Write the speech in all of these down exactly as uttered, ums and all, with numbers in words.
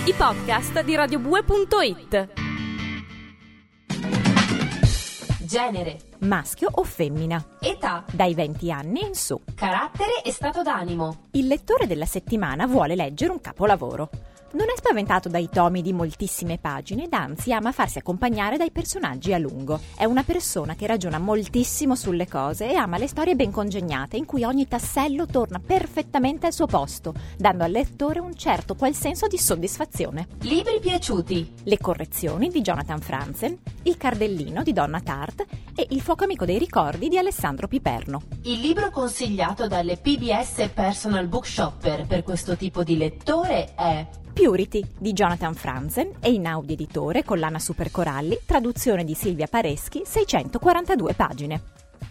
I podcast di radiobue punto it. Genere. Maschio o femmina. Età. Dai venti anni in su. Carattere e stato d'animo. Il lettore della settimana vuole leggere un capolavoro. Non è spaventato dai tomi di moltissime pagine ed anzi ama farsi accompagnare dai personaggi a lungo. È una persona che ragiona moltissimo sulle cose e ama le storie ben congegnate in cui ogni tassello torna perfettamente al suo posto, dando al lettore un certo qual senso di soddisfazione. Libri piaciuti. Le correzioni di Jonathan Franzen, Il cardellino di Donna Tartt e Il fuoco amico dei ricordi di Alessandro Piperno. Il libro consigliato dalle P B S Personal Bookshopper per questo tipo di lettore è Purity di Jonathan Franzen e in Audi editore, collana Super Coralli, traduzione di Silvia Pareschi, seicentoquarantadue pagine.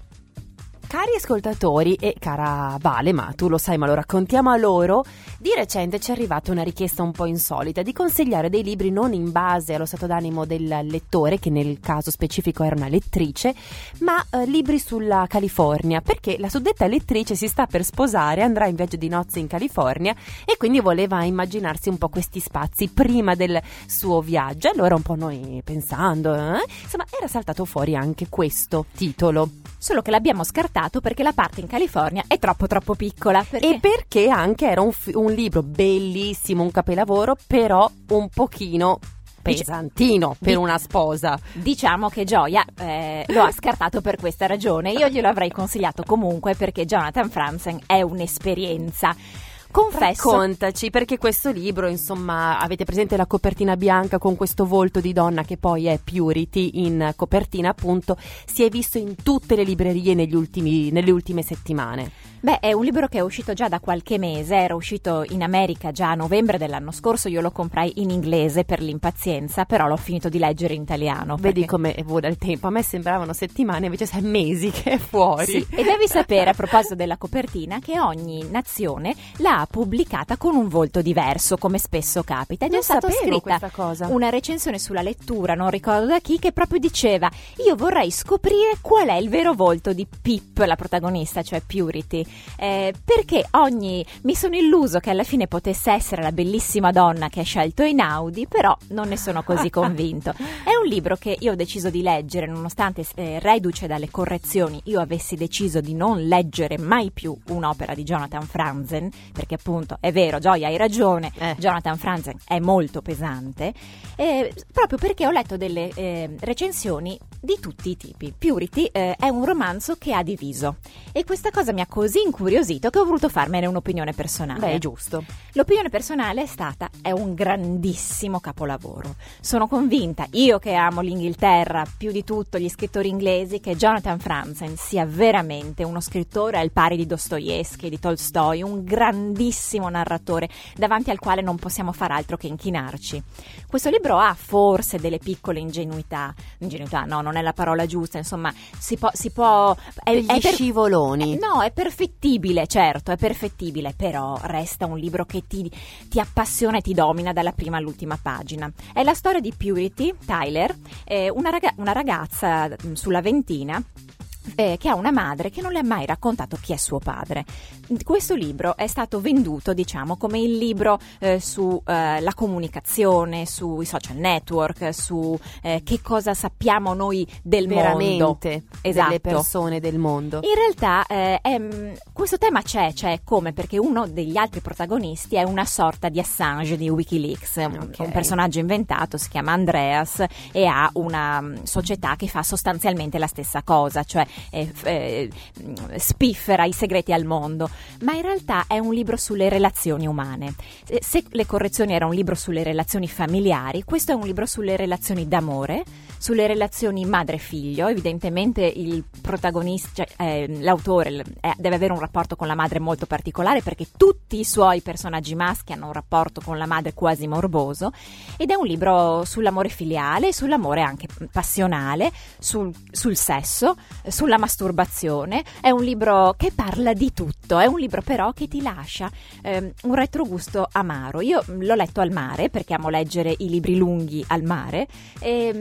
Cari ascoltatori e cara Vale, ma tu lo sai ma lo raccontiamo a loro, di recente ci è arrivata una richiesta un po' insolita di consigliare dei libri non in base allo stato d'animo del lettore, che nel caso specifico era una lettrice, ma eh, libri sulla California, perché la suddetta lettrice si sta per sposare, andrà in viaggio di nozze in California e quindi voleva immaginarsi un po' questi spazi prima del suo viaggio. Allora un po' noi pensando, eh? insomma era saltato fuori anche questo titolo. Solo che l'abbiamo scartato perché la parte in California è troppo troppo piccola. Perché? E perché anche era un, fi- un libro bellissimo, un capolavoro, però un pochino pesantino per una sposa. Diciamo che Gioia eh, lo ha scartato per questa ragione. Io glielo avrei consigliato comunque perché Jonathan Franzen è un'esperienza. Confesso. Raccontaci, perché questo libro, insomma, avete presente la copertina bianca con questo volto di donna che poi è Purity in copertina, appunto, si è visto in tutte le librerie negli ultimi, nelle ultime settimane. Beh, è un libro che è uscito già da qualche mese, era uscito in America già a novembre dell'anno scorso, io lo comprai in inglese per l'impazienza, però l'ho finito di leggere in italiano. Vedi perché... come vola il tempo, a me sembravano settimane, invece sei mesi che è fuori. Sì, e devi sapere a proposito della copertina che ogni nazione l'ha pubblicata con un volto diverso, come spesso capita, ed non è stata sapevo scritta questa cosa. Una recensione sulla lettura, non ricordo da chi, che proprio diceva: io vorrei scoprire qual è il vero volto di Pip, la protagonista, cioè Purity. Eh, perché ogni mi sono illuso che alla fine potesse essere la bellissima donna che ha scelto Einaudi, però non ne sono così convinto. È un libro che io ho deciso di leggere nonostante eh, reduce dalle correzioni io avessi deciso di non leggere mai più un'opera di Jonathan Franzen, perché appunto è vero, Gioia, hai ragione, eh. Jonathan Franzen è molto pesante, eh, proprio perché ho letto delle eh, recensioni di tutti i tipi. Purity eh, è un romanzo che ha diviso e questa cosa mi ha così incuriosito che ho voluto farmene un'opinione personale. Beh, è giusto. L'opinione personale è stata: è un grandissimo capolavoro. Sono convinta, io che amo l'Inghilterra più di tutto gli scrittori inglesi, che Jonathan Franzen sia veramente uno scrittore al pari di Dostoevsky, di Tolstoi, un grandissimo narratore davanti al quale non possiamo far altro che inchinarci. Questo libro ha forse delle piccole ingenuità, ingenuità no, non è la parola giusta, insomma, si può, si può è, Degli è per, scivoloni. è, no, è perfettibile, certo, è perfettibile, però resta un libro che ti, ti appassiona e ti domina dalla prima all'ultima pagina. È la storia di Purity Tyler, eh, una, raga- una ragazza mh, sulla ventina, Eh, che ha una madre che non le ha mai raccontato chi è suo padre. Questo libro è stato venduto, diciamo, come il libro eh, su eh, la comunicazione, sui social network, su eh, che cosa sappiamo noi del veramente mondo, esatto, delle persone del mondo. In realtà eh, è, questo tema c'è, c'è come perché uno degli altri protagonisti è una sorta di Assange di Wikileaks, Okay. un personaggio inventato, si chiama Andreas e ha una um, società che fa sostanzialmente la stessa cosa, cioè eh, eh, spiffera i segreti al mondo, ma in realtà è un libro sulle relazioni umane. Se, se le correzioni era un libro sulle relazioni familiari, questo è un libro sulle relazioni d'amore, sulle relazioni madre-figlio. Evidentemente il protagonista, cioè, eh, l'autore eh, deve avere un rapporto con la madre molto particolare, perché tutti i suoi personaggi maschi hanno un rapporto con la madre quasi morboso, ed è un libro sull'amore filiale, sull'amore anche passionale, sul, sul sesso, sulla masturbazione. È un libro che parla di tutto, è un libro però che ti lascia ehm, un retrogusto amaro. Io l'ho letto al mare perché amo leggere i libri lunghi al mare e mh, mi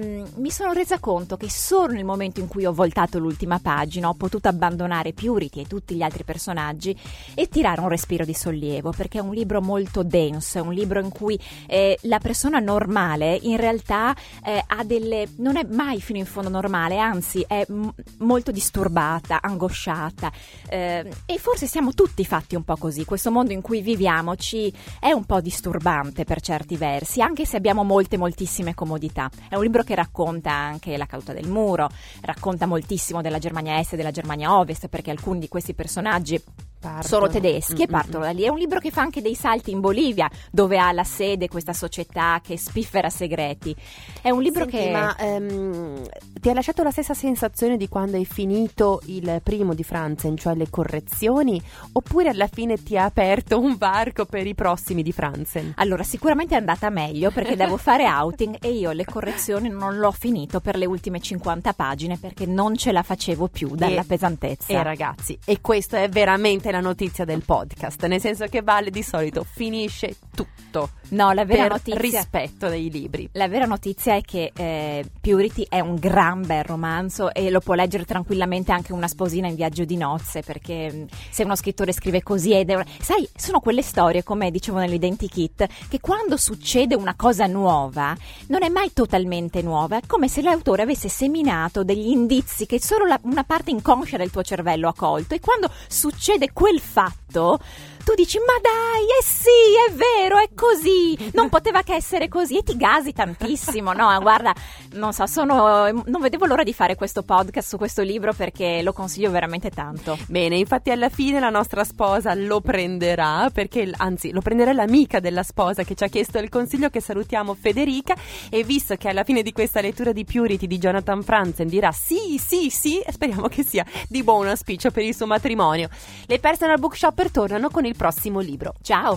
mi sono resa conto che solo nel momento in cui ho voltato l'ultima pagina ho potuto abbandonare Purity e tutti gli altri personaggi e tirare un respiro di sollievo, perché è un libro molto denso, è un libro in cui eh, la persona normale in realtà eh, ha delle non è mai fino in fondo normale, anzi è m- molto disturbata, angosciata, eh, e forse siamo tutti fatti un po' così. Questo mondo in cui viviamo ci è un po' disturbante per certi versi, anche se abbiamo molte moltissime comodità. È un libro che racconta anche la caduta del muro, racconta moltissimo della Germania Est e della Germania Ovest, perché alcuni di questi personaggi Partono. sono tedeschi mm-hmm. e partono da lì. È un libro che fa anche dei salti in Bolivia, dove ha la sede questa società che spiffera segreti. È un libro Senti, che ma ehm, ti ha lasciato la stessa sensazione di quando hai finito il primo di Franzen, cioè le correzioni, oppure alla fine ti ha aperto un varco per i prossimi di Franzen? Allora, sicuramente è andata meglio, perché devo fare outing e io le correzioni non l'ho finito per le ultime cinquanta pagine, perché non ce la facevo più dalla e, pesantezza. E ragazzi, e questo è veramente la notizia del podcast, nel senso che Vale di solito finisce tutto. No, la vera per notizia rispetto dei libri. La vera notizia è che eh, Purity è un gran bel romanzo e lo può leggere tranquillamente anche una sposina in viaggio di nozze, perché se uno scrittore scrive così ed è, sai, sono quelle storie, come dicevo nell'Identikit, che quando succede una cosa nuova non è mai totalmente nuova, è come se l'autore avesse seminato degli indizi che solo la, una parte inconscia del tuo cervello ha colto, e quando succede quel fatto tu dici: ma dai, eh sì, è vero, è così, non poteva che essere così, e ti gasi tantissimo. No, guarda, non so, sono non vedevo l'ora di fare questo podcast su questo libro, perché lo consiglio veramente tanto. Bene, infatti alla fine la nostra sposa lo prenderà, perché anzi lo prenderà l'amica della sposa che ci ha chiesto il consiglio, che salutiamo, Federica, e visto che alla fine di questa lettura di Purity di Jonathan Franzen dirà sì, sì, sì, speriamo che sia di buon auspicio per il suo matrimonio. Le Personal Bookshopper tornano con il prossimo libro. Ciao!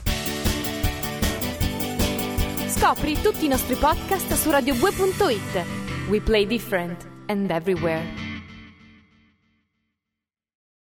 Scopri tutti i nostri podcast su radio due punto it. We play different and everywhere.